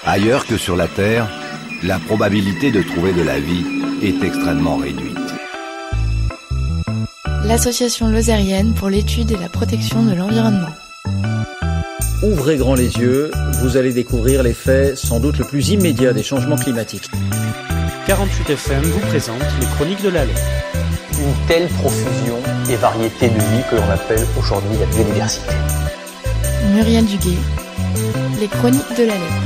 Ailleurs que sur la Terre, la probabilité de trouver de la vie est extrêmement réduite. L'Association lozérienne pour l'étude et la protection de l'environnement. Ouvrez grand les yeux, vous allez découvrir l'effet sans doute le plus immédiat des changements climatiques. 48 FM vous présente les Chroniques de la Lait. Une telle profusion et variété de vie que l'on appelle aujourd'hui la biodiversité. Muriel Duguay, les Chroniques de la Lait.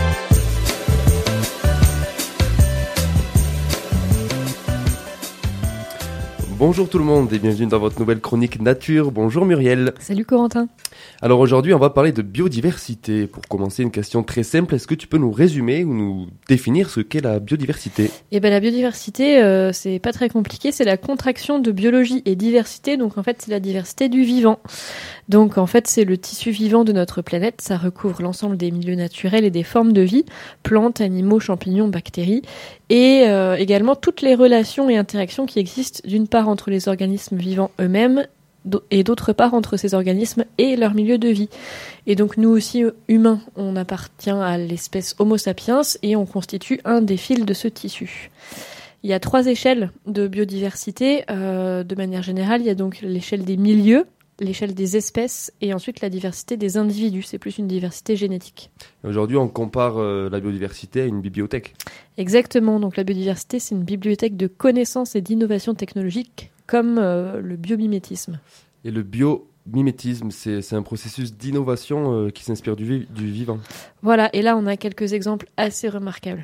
Bonjour tout le monde et bienvenue dans votre nouvelle chronique nature. Bonjour Muriel. Salut Corentin. Alors aujourd'hui on va parler de biodiversité. Pour commencer, une question très simple, est-ce que tu peux nous résumer ou nous définir ce qu'est la biodiversité ? La biodiversité, c'est pas très compliqué, c'est la contraction de biologie et diversité, donc en fait c'est la diversité du vivant. Donc en fait c'est le tissu vivant de notre planète, ça recouvre l'ensemble des milieux naturels et des formes de vie, plantes, animaux, champignons, bactéries, et également toutes les relations et interactions qui existent d'une part entre les organismes vivants eux-mêmes et d'autre part entre ces organismes et leur milieu de vie. Et donc nous aussi, humains, on appartient à l'espèce Homo sapiens et on constitue un des fils de ce tissu. Il y a 3 échelles de biodiversité. De manière générale, il y a donc l'échelle des milieux, l'échelle des espèces et ensuite la diversité des individus. C'est plus une diversité génétique. Aujourd'hui, on compare la biodiversité à une bibliothèque. Exactement. Donc la biodiversité, c'est une bibliothèque de connaissances et d'innovations technologiques comme le biomimétisme. Et le biomimétisme, c'est un processus d'innovation qui s'inspire du vivant. Voilà. Et là, on a quelques exemples assez remarquables.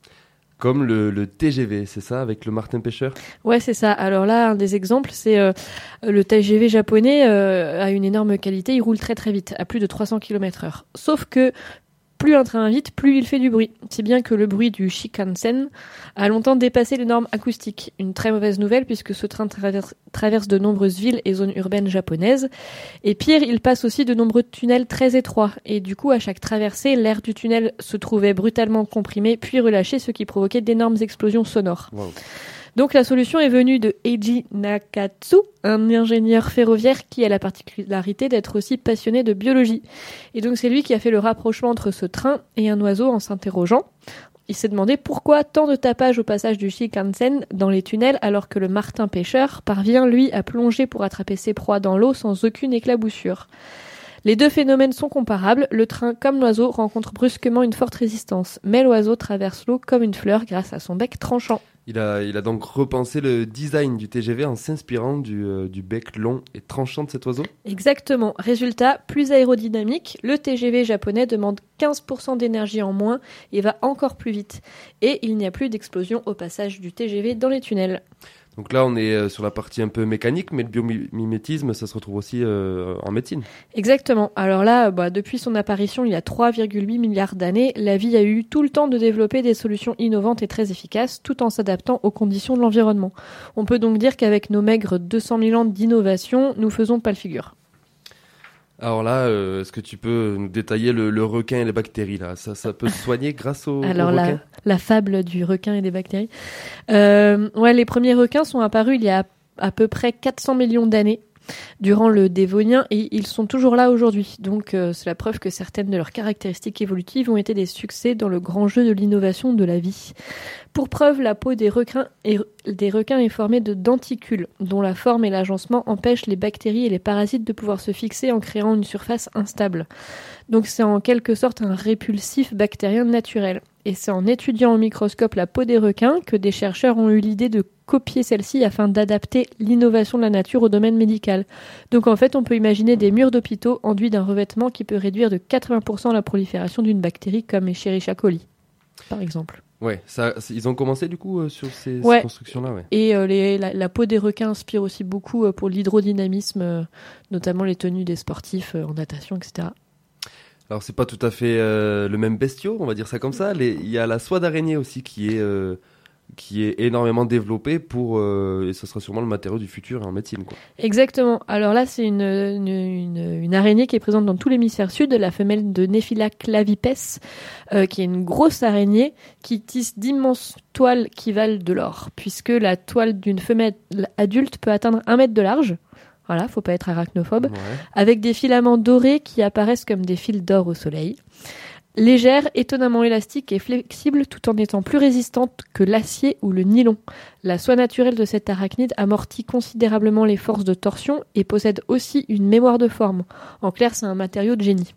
Comme le TGV, c'est ça, avec le martin pêcheur ? Ouais, c'est ça. Alors là, un des exemples, c'est le TGV japonais a une énorme qualité. Il roule très très vite, à plus de 300 km/h. Sauf que plus un train va vite, plus il fait du bruit. Si bien que le bruit du Shinkansen a longtemps dépassé les normes acoustiques. Une très mauvaise nouvelle puisque ce train traverse de nombreuses villes et zones urbaines japonaises. Et pire, il passe aussi de nombreux tunnels très étroits. Et du coup, à chaque traversée, l'air du tunnel se trouvait brutalement comprimé puis relâché, ce qui provoquait d'énormes explosions sonores. Wow. Donc la solution est venue de Eiji Nakatsu, un ingénieur ferroviaire qui a la particularité d'être aussi passionné de biologie. Et donc c'est lui qui a fait le rapprochement entre ce train et un oiseau en s'interrogeant. Il s'est demandé pourquoi tant de tapage au passage du Shinkansen dans les tunnels alors que le martin pêcheur parvient lui à plonger pour attraper ses proies dans l'eau sans aucune éclaboussure. Les deux phénomènes sont comparables, le train comme l'oiseau rencontre brusquement une forte résistance, mais l'oiseau traverse l'eau comme une fleur grâce à son bec tranchant. Il a donc repensé le design du TGV en s'inspirant du bec long et tranchant de cet oiseau ? Exactement. Résultat, plus aérodynamique, le TGV japonais demande 15% d'énergie en moins et va encore plus vite. Et il n'y a plus d'explosion au passage du TGV dans les tunnels. Donc là, on est sur la partie un peu mécanique, mais le biomimétisme, ça se retrouve aussi en médecine. Exactement. Alors là, depuis son apparition il y a 3,8 milliards d'années, la vie a eu tout le temps de développer des solutions innovantes et très efficaces, tout en s'adaptant aux conditions de l'environnement. On peut donc dire qu'avec nos maigres 200 000 ans d'innovation, nous faisons pas le figure. Alors là, est-ce que tu peux nous détailler le requin et les bactéries là ? Ça peut se soigner grâce au requin ? La fable du requin et des bactéries. Les premiers requins sont apparus il y a à peu près 400 millions d'années durant le Dévonien et ils sont toujours là aujourd'hui. Donc c'est la preuve que certaines de leurs caractéristiques évolutives ont été des succès dans le grand jeu de l'innovation de la vie. Pour preuve, la peau des requins est formée de denticules, dont la forme et l'agencement empêchent les bactéries et les parasites de pouvoir se fixer en créant une surface instable. Donc c'est en quelque sorte un répulsif bactérien naturel. Et c'est en étudiant au microscope la peau des requins que des chercheurs ont eu l'idée de copier celle-ci afin d'adapter l'innovation de la nature au domaine médical. Donc en fait, on peut imaginer des murs d'hôpitaux enduits d'un revêtement qui peut réduire de 80% la prolifération d'une bactérie comme Escherichia coli, par exemple. Ouais, ils ont commencé du coup sur ces constructions-là. Ouais. Et la peau des requins inspire aussi beaucoup pour l'hydrodynamisme, notamment les tenues des sportifs en natation, etc. Alors c'est pas tout à fait le même bestiau, on va dire ça comme ça. Il y a la soie d'araignée aussi qui est énormément développée pour et ce sera sûrement le matériau du futur en médecine, quoi. Exactement. Alors là, c'est une araignée qui est présente dans tout l'hémisphère sud, la femelle de Nephila clavipes, qui est une grosse araignée qui tisse d'immenses toiles qui valent de l'or, puisque la toile d'une femelle adulte peut atteindre 1 mètre de large. Voilà, faut pas être arachnophobe. Ouais. Avec des filaments dorés qui apparaissent comme des fils d'or au soleil. Légère, étonnamment élastique et flexible tout en étant plus résistante que l'acier ou le nylon. La soie naturelle de cet arachnide amortit considérablement les forces de torsion et possède aussi une mémoire de forme. En clair, c'est un matériau de génie.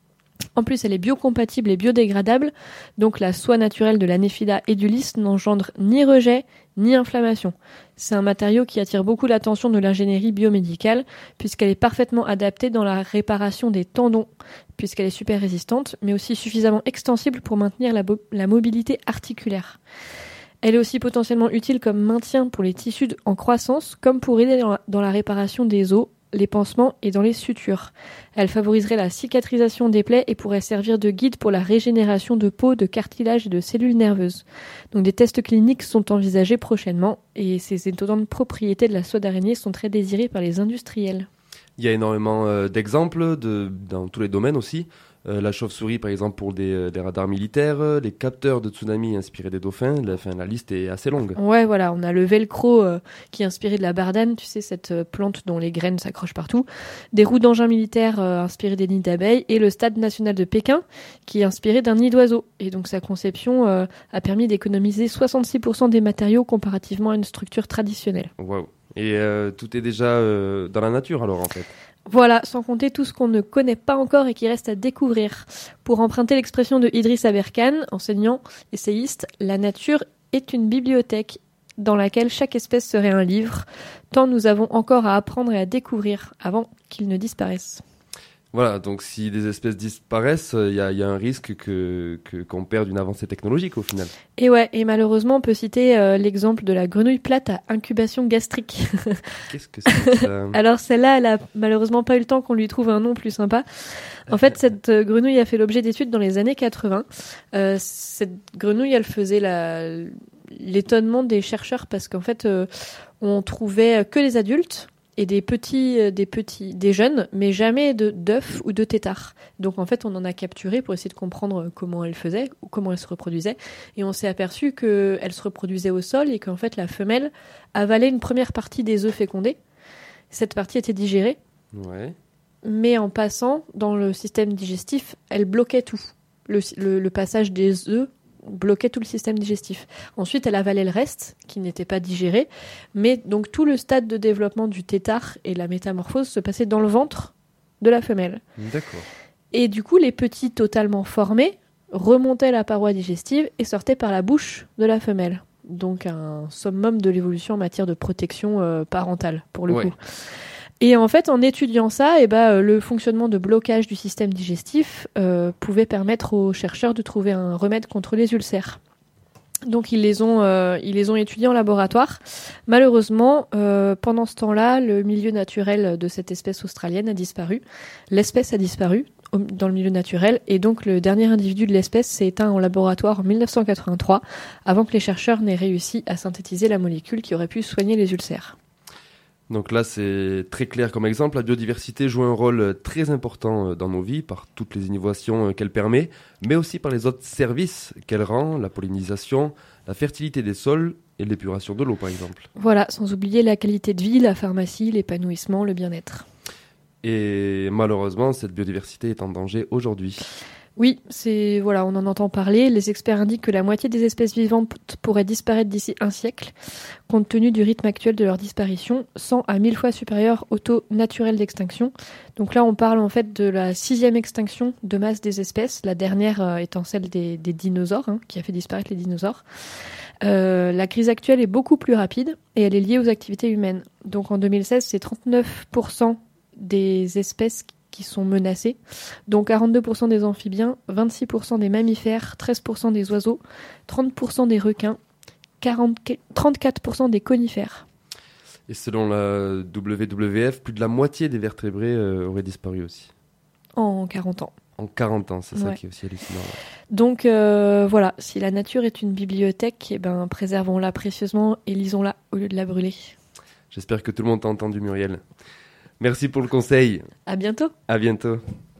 En plus, elle est biocompatible et biodégradable, donc la soie naturelle de la Néphida et du lys n'engendre ni rejet ni inflammation. C'est un matériau qui attire beaucoup l'attention de l'ingénierie biomédicale, puisqu'elle est parfaitement adaptée dans la réparation des tendons, puisqu'elle est super résistante, mais aussi suffisamment extensible pour maintenir la mobilité articulaire. Elle est aussi potentiellement utile comme maintien pour les tissus en croissance, comme pour aider dans la réparation des os, les pansements et dans les sutures. Elle favoriserait la cicatrisation des plaies et pourrait servir de guide pour la régénération de peau, de cartilage et de cellules nerveuses. Donc des tests cliniques sont envisagés prochainement et ces étonnantes propriétés de la soie d'araignée sont très désirées par les industriels. Il y a énormément d'exemples dans tous les domaines aussi. La chauve-souris, par exemple, pour des radars militaires, les capteurs de tsunami inspirés des dauphins. La liste est assez longue. Ouais, voilà, on a le velcro qui est inspiré de la bardane, tu sais, cette plante dont les graines s'accrochent partout. Des roues d'engins militaires inspirées des nids d'abeilles. Et le Stade national de Pékin, qui est inspiré d'un nid d'oiseau. Et donc sa conception a permis d'économiser 66% des matériaux comparativement à une structure traditionnelle. Waouh. Et tout est déjà dans la nature alors en fait. Voilà, sans compter tout ce qu'on ne connaît pas encore et qui reste à découvrir. Pour emprunter l'expression de Idriss Aberkan, enseignant, essayiste, la nature est une bibliothèque dans laquelle chaque espèce serait un livre, tant nous avons encore à apprendre et à découvrir avant qu'ils ne disparaissent. Voilà, donc si des espèces disparaissent, il y a un risque qu'on perde une avancée technologique au final. Et ouais, et malheureusement on peut citer l'exemple de la grenouille plate à incubation gastrique. Qu'est-ce que c'est ça ? Alors celle-là, elle a malheureusement pas eu le temps qu'on lui trouve un nom plus sympa. En fait, cette grenouille a fait l'objet d'études dans les années 80. Cette grenouille, elle faisait l'étonnement des chercheurs parce qu'en fait, on trouvait que les adultes et des jeunes, mais jamais d'œufs ou de têtards. Donc en fait, on en a capturé pour essayer de comprendre comment elle faisait ou comment elle se reproduisait. Et on s'est aperçu qu'elle se reproduisait au sol et qu'en fait, la femelle avalait une première partie des œufs fécondés. Cette partie était digérée. Ouais. Mais en passant dans le système digestif, elle bloquait tout. Le passage des œufs bloquait tout le système digestif. Ensuite, elle avalait le reste, qui n'était pas digéré. Mais donc tout le stade de développement du tétard et la métamorphose se passait dans le ventre de la femelle. D'accord. Et du coup, les petits totalement formés remontaient la paroi digestive et sortaient par la bouche de la femelle. Donc un summum de l'évolution en matière de protection parentale, pour le coup. Et en fait, en étudiant ça, le fonctionnement de blocage du système digestif pouvait permettre aux chercheurs de trouver un remède contre les ulcères. Donc ils les ont étudiés en laboratoire. Malheureusement, pendant ce temps-là, le milieu naturel de cette espèce australienne a disparu. L'espèce a disparu dans le milieu naturel et donc le dernier individu de l'espèce s'est éteint en laboratoire en 1983 avant que les chercheurs n'aient réussi à synthétiser la molécule qui aurait pu soigner les ulcères. Donc là, c'est très clair comme exemple. La biodiversité joue un rôle très important dans nos vies par toutes les innovations qu'elle permet, mais aussi par les autres services qu'elle rend, la pollinisation, la fertilité des sols et l'épuration de l'eau, par exemple. Voilà, sans oublier la qualité de vie, la pharmacie, l'épanouissement, le bien-être. Et malheureusement, cette biodiversité est en danger aujourd'hui. Oui, on en entend parler. Les experts indiquent que la moitié des espèces vivantes pourraient disparaître d'ici un siècle, compte tenu du rythme actuel de leur disparition, 100 à 1000 fois supérieur au taux naturel d'extinction. Donc là, on parle en fait de la 6e extinction de masse des espèces, la dernière étant celle des dinosaures, qui a fait disparaître les dinosaures. La crise actuelle est beaucoup plus rapide et elle est liée aux activités humaines. Donc en 2016, c'est 39% des espèces qui sont menacés, dont 42% des amphibiens, 26% des mammifères, 13% des oiseaux, 30% des requins, 34% des conifères. Et selon la WWF, plus de la moitié des vertébrés auraient disparu aussi. En 40 ans. En 40 ans, c'est ça qui est aussi hallucinant. Donc voilà, si la nature est une bibliothèque, préservons-la précieusement et lisons-la au lieu de la brûler. J'espère que tout le monde t'a entendu, Muriel. Merci pour le conseil. À bientôt. À bientôt.